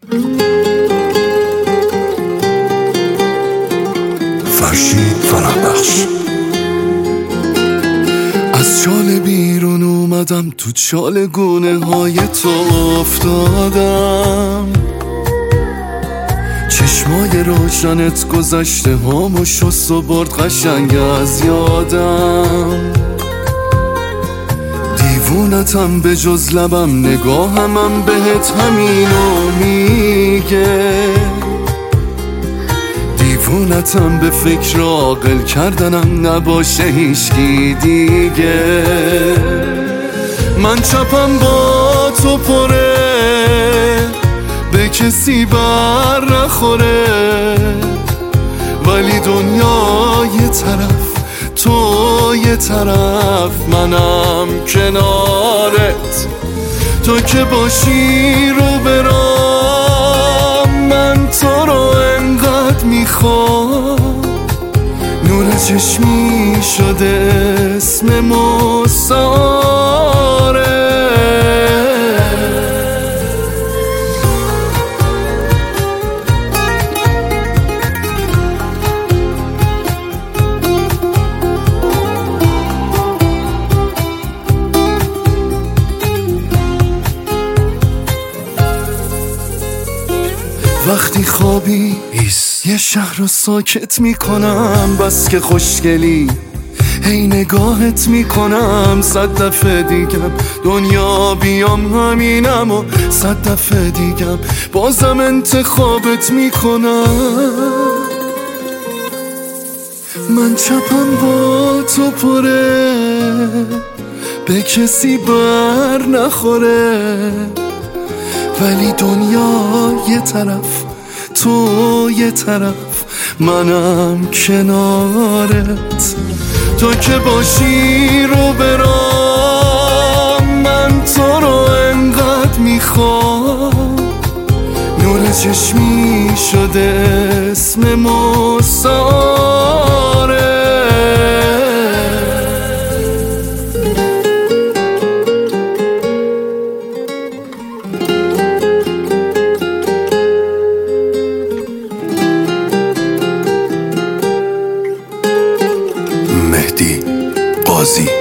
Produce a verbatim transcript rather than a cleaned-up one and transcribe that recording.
فرشید فرهبخش. از چال بیرون اومدم، تو چال گونه های تو افتادم، چشمای روشنت گذشته هامو شست و برد قشنگ از یادم. دیوونتم به جز لبم، نگاهمم بهت همینو میگه. دیوونتم به فکر عاقل کردنم، نباشه هیچکی دیگه. من چپم با تو پره، به کسی بر نخوره، ولی دنیا یه طرف، تو یه طرف، منم کنارت. تو که باشی رو برام، من تو رو انقدر میخوام. نور چشمی شده اسم مساره. وقتی خوابی ایست، یه شهر رو ساکت میکنم، بس که خوشگلی هی نگاهت میکنم. صد دفعه دیگم دنیا بیام همینم، و صد دفعه دیگم بازم انتخابت میکنم. من چپم با تو پره، به کسی بر نخوره، ولی دنیا یه طرف، تو یه طرف، منم کنارت. تو که باشی رو برام، من تو رو انقدر میخوام. نور چشمی شده اسم مساره. مهدی قاضی.